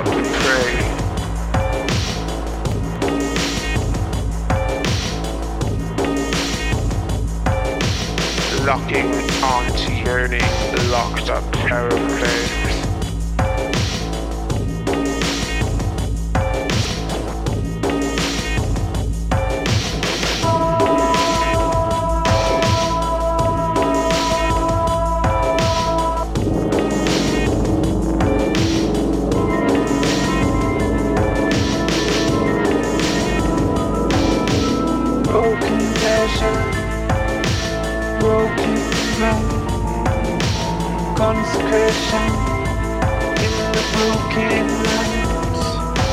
what we pray. Locking onto yearning, locked up aeroplanes. Broken pleasure, broken love, consecration in the broken lands.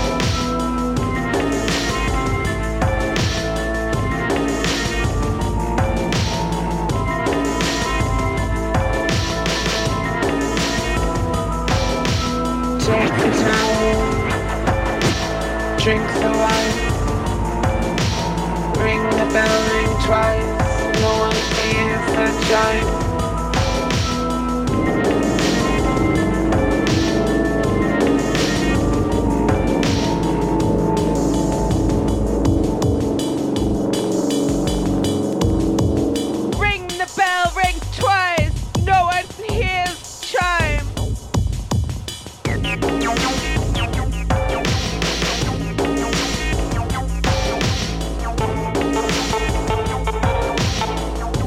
Take the towel, drink the wine. Ring the bell, ring twice, no one hears the chime.